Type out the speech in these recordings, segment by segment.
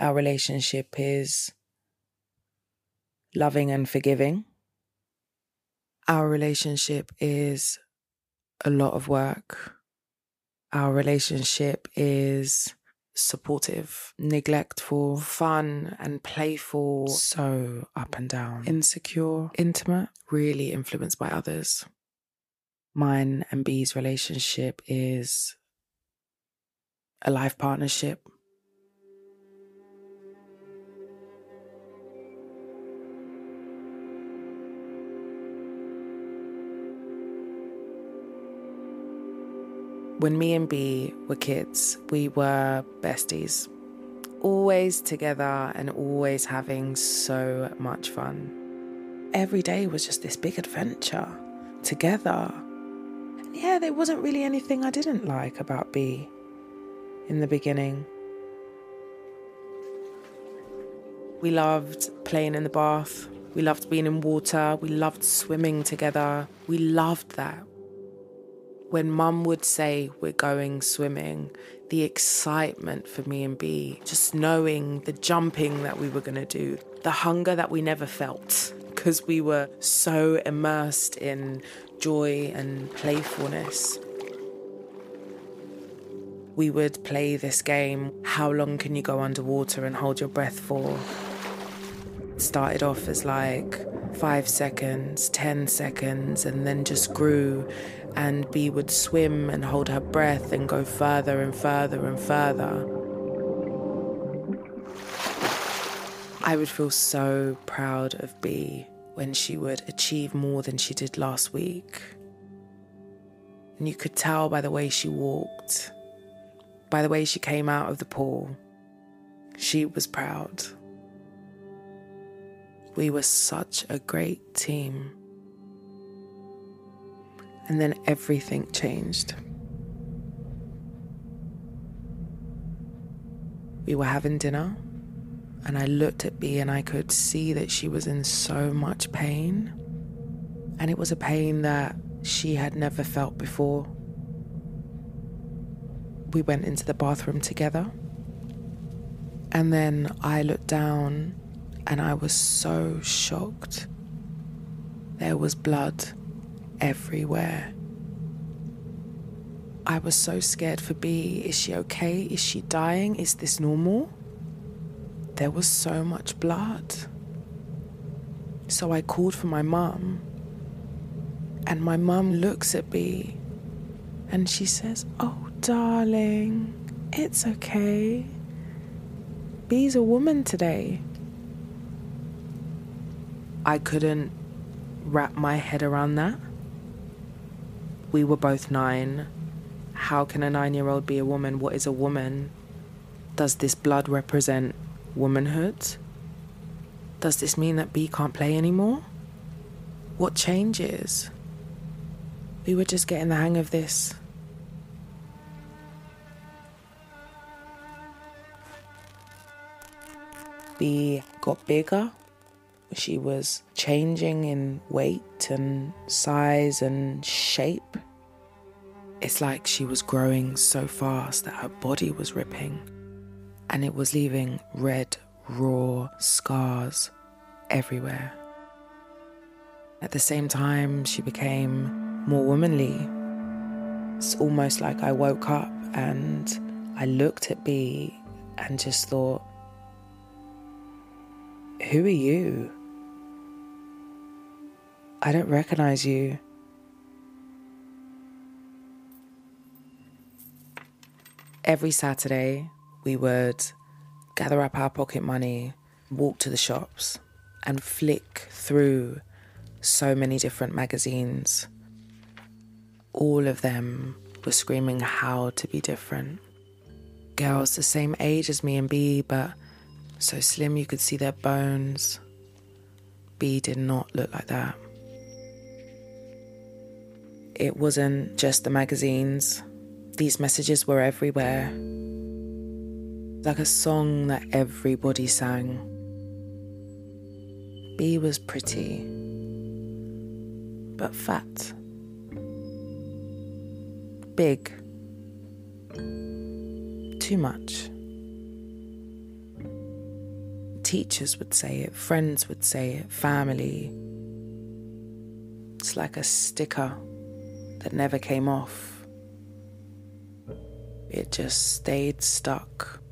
Our relationship is loving and forgiving. Our relationship is a lot of work. Our relationship is supportive, neglectful, fun and playful, so up and down, insecure, intimate, really influenced by others. Mine and B's relationship is a life partnership. When me and B were kids, we were besties. Always together and always having so much fun. Every day was just this big adventure together. And yeah, there wasn't really anything I didn't like about B in the beginning. We loved playing in the bath. We loved being in water. We loved swimming together. We loved that. When Mum would say we're going swimming, the excitement for me and B, just knowing the jumping that we were going to do, the hunger that we never felt because we were so immersed in joy and playfulness. We would play this game, how long can you go underwater and hold your breath for? It started off as like 5 seconds, 10 seconds, and then just grew. And B would swim and hold her breath and go further and further and further. I would feel so proud of B when she would achieve more than she did last week. And you could tell by the way she walked, by the way she came out of the pool. She was proud. We were such a great team. And then everything changed. We were having dinner, and I looked at B and I could see that she was in so much pain. And it was a pain that she had never felt before. We went into the bathroom together. And then I looked down and I was so shocked. There was blood everywhere. I was so scared for B. Is she okay? Is she dying? Is this normal? There was so much blood. So I called for my mum. And my mum looks at B and she says, "Oh, darling, it's okay. B's a woman today." I couldn't wrap my head around that. We were both 9. How can a 9-year-old be a woman? What is a woman? Does this blood represent womanhood? Does this mean that B can't play anymore? What changes? We were just getting the hang of this. B got bigger. She was changing in weight and size and shape. It's like she was growing so fast that her body was ripping. And it was leaving red, raw scars everywhere. At the same time, she became more womanly. It's almost like I woke up and I looked at B and just thought, who are you? I don't recognize you. Every Saturday, we would gather up our pocket money, walk to the shops, and flick through so many different magazines. All of them were screaming how to be different. Girls the same age as me and B, but so slim you could see their bones. B did not look like that. It wasn't just the magazines. These messages were everywhere. Like a song that everybody sang. B was pretty, but fat. Big. Too much. Teachers would say it, friends would say it, family. It's like a sticker that never came off. It just stayed stuck.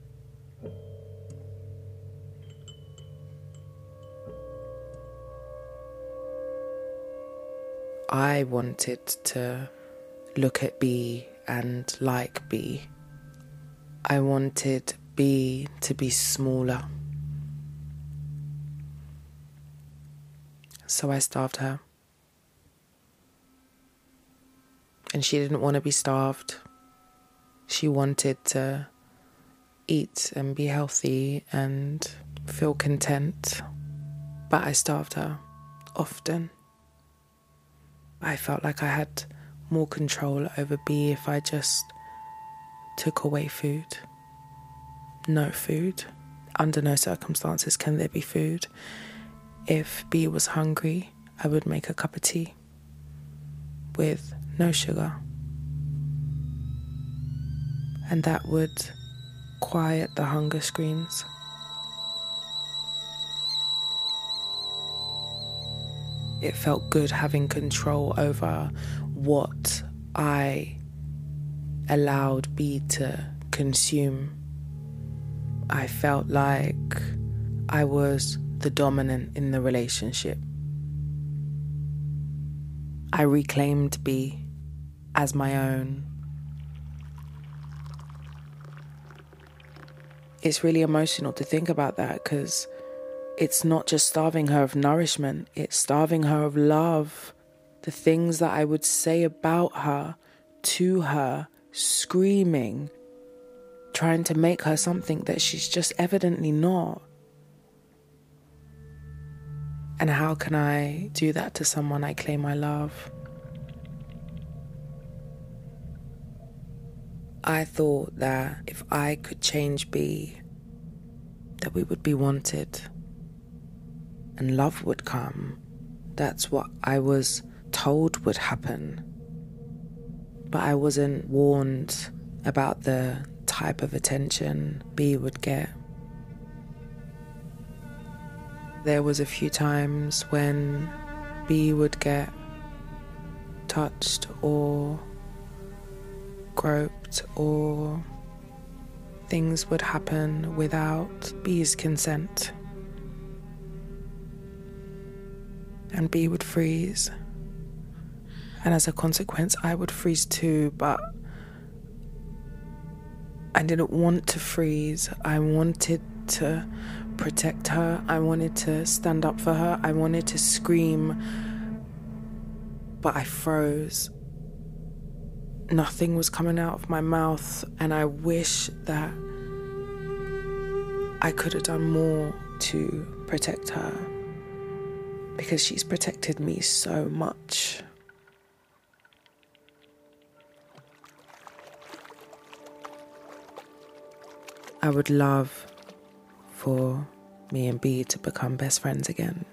I wanted to look at B and like B. I wanted B to be smaller. So I starved her. And she didn't want to be starved. She wanted to eat and be healthy and feel content. But I starved her often. I felt like I had more control over B if I just took away food. No food. Under no circumstances can there be food. If B was hungry, I would make a cup of tea with no sugar. And that would quiet the hunger screams. It felt good having control over what I allowed B to consume. I felt like I was the dominant in the relationship. I reclaimed B as my own. It's really emotional to think about that because it's not just starving her of nourishment, it's starving her of love. The things that I would say about her, to her, screaming, trying to make her something that she's just evidently not. And how can I do that to someone I claim I love? I thought that if I could change B, that we would be wanted and love would come. That's what I was told would happen. But I wasn't warned about the type of attention B would get. There was a few times when B would get touched or groped, or things would happen without B's consent. And B would freeze. And as a consequence, I would freeze too, but I didn't want to freeze. I wanted to protect her. I wanted to stand up for her. I wanted to scream, but I froze. Nothing was coming out of my mouth, and I wish that I could have done more to protect her, because she's protected me so much. I would love for me and B to become best friends again.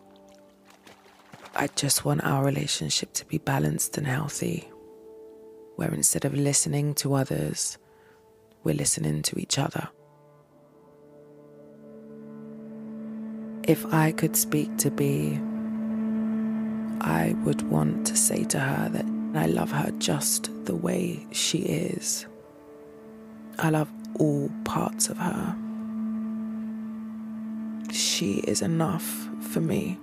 I just want our relationship to be balanced and healthy, where instead of listening to others, we're listening to each other. If I could speak to B, I would want to say to her that I love her just the way she is. I love all parts of her. She is enough for me.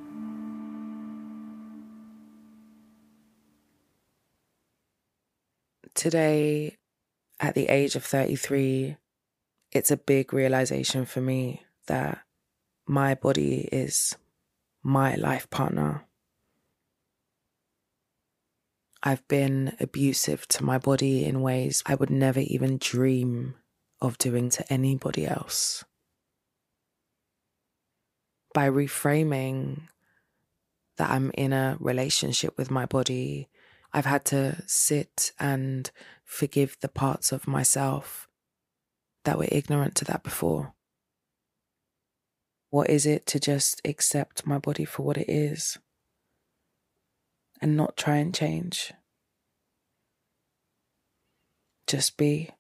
Today, at the age of 33, it's a big realization for me that my body is my life partner. I've been abusive to my body in ways I would never even dream of doing to anybody else. By reframing that I'm in a relationship with my body, I've had to sit and forgive the parts of myself that were ignorant to that before. What is it to just accept my body for what it is and not try and change? Just be.